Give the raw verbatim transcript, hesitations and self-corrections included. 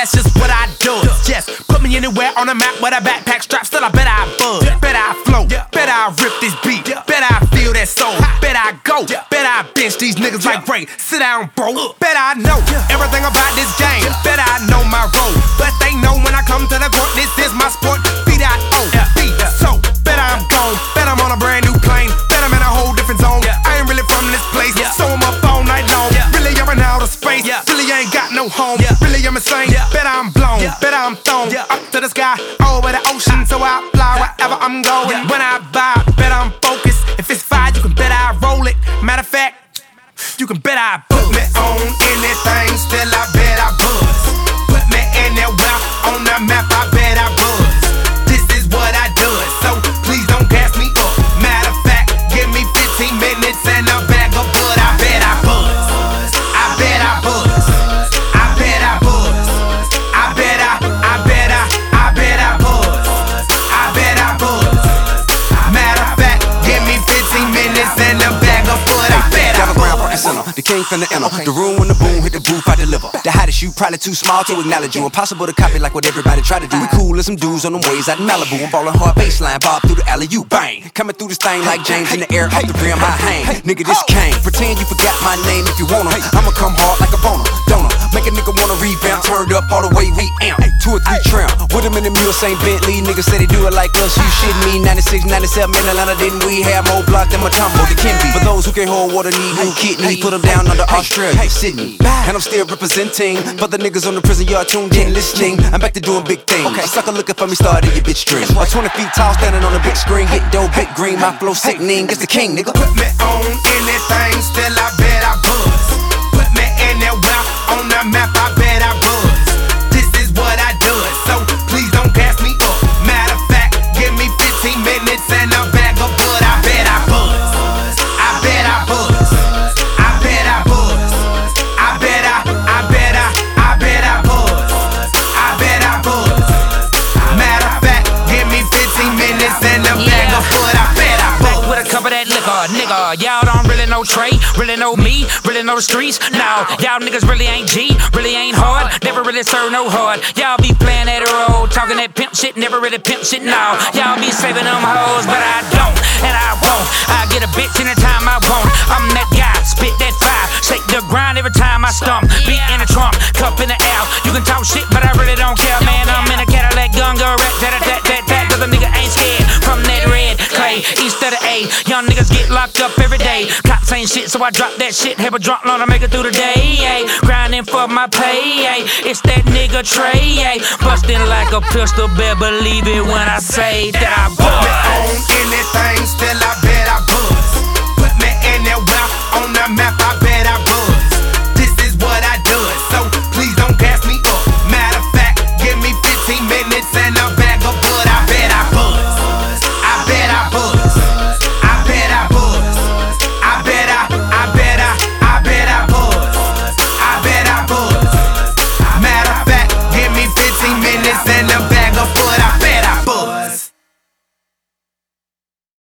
that's just what I do. Yes, put me anywhere on the map with a backpack strap. Still, I bet I buzz, bet I flow, bet I rip this beat, bet I feel that soul, bet I go, bet I bench these niggas like Ray. Sit down, bro. Bet I know everything about this game. Bet I know my role, but they know when I come to the court, this is my sport. B I O B. So bet I'm gone. Bet I'm on a brand new plane. Bet I'm in a whole different zone. I ain't really from this place, so I'm up all night long. Really, I'm in outer space. Really, ain't got no home. Really, I'm insane. Bet I'm blown. Bet I'm thrown up to the sky, over the ocean, so I fly wherever I'm going. When I vibe, bet I'm focused. If it's fire, you can bet I roll it. Matter of fact, you can bet I put me on anything. Still, I bet I buzz. Put me anywhere on the map. I bet I buzz. This is what I do. So please don't gas me up. Matter of fact, give me fifteen minutes and a bag of bud. I bet I buzz. I bet I buzz. I bet I buzz. I bet I. I bet I. I bet I buzz. I bet I buzz. Matter of fact, give me fifteen minutes and a bag of bud. I bet I buzz. The king from the inner, the room when the boom hit the booth, I deliver. The hottest you, probably too small to acknowledge you. Impossible to copy like what everybody try to do. We cool as some dudes on them ways out in Malibu. I'm ballin' hard baseline, bob through the alley, you bang. Coming through this thing like James in the air, off the rim, I hang. Nigga, this Kane. Pretend you forgot my name if you wanna. I'ma come hard like a boner, donor. Make a nigga wanna rebound, turned up all the way we amp. Two or three trim, with them in the mule, Saint Bentley. Niggas say they do it like us, you shitting me. ninety-six, ninety-seven in Atlanta, didn't we have more block than Matumbo? The Kimby. For those who can't hold water, need new kidney. Put them down under Australia, Sydney. And I'm still representing for the niggas on the prison yard tuned in, listening. I'm back to doing big things. Okay. Sucker looking for me, started your bitch dream. I'm twenty feet tall, standing on a big screen. Get dope, big green, my flow sickening. It's the king, nigga. Put me on anything, still I bet I buzz. Put me anywhere on the map, I bet I buzz. This is what I do, so please don't gas me up. Matter of fact, give me fifteen minutes and a bag of bud. I bet I buzz. I bet I buzz. I bet I buzz. I bet I, I bet I, I bet I buzz. I bet I buzz. Matter of fact, give me fifteen minutes and a bag of bud. I bet I buzz. With a cup of that liquor, nigga, y'all don't really know Trey, really know me, really know the streets. Now, y'all niggas really ain't G, really ain't hard, never really serve no hard. Y'all be playing that role, talking that pimp shit, never really pimp shit. Now, y'all be saving them hoes, but I don't, and I won't. I get a bitch anytime I want. I'm that guy, spit that fire, shake the grind every time I stomp. Beat in the trunk, cup in the air. You can talk shit, but I really don't care, man. I'm in a Cadillac, gun go rat, tat tat tat tat. Cause a nigga ain't scared from that red clay, east of the A. Young niggas get locked up every day. Cops ain't shit, so I drop that shit. Have a drunk loan to make it through the day. Ay. Grinding for my pay. Ay. It's that nigga Trey. Ay. Busting like a pistol, better believe it when I say that I buzz. Put me on anything, still I bet I buzz. Put me anywhere on the map, I bet I buzz. This is what I do, so please don't gas me up. Matter of fact, give me fifteen minutes and a bag of bud. I bet I buzz. I bet I buzz. I bet I buzz. I bet I, I bet I, I bet I buzz. I bet I buzz. Matter of fact, give me fifteen minutes and a bag of bud. I bet I buzz.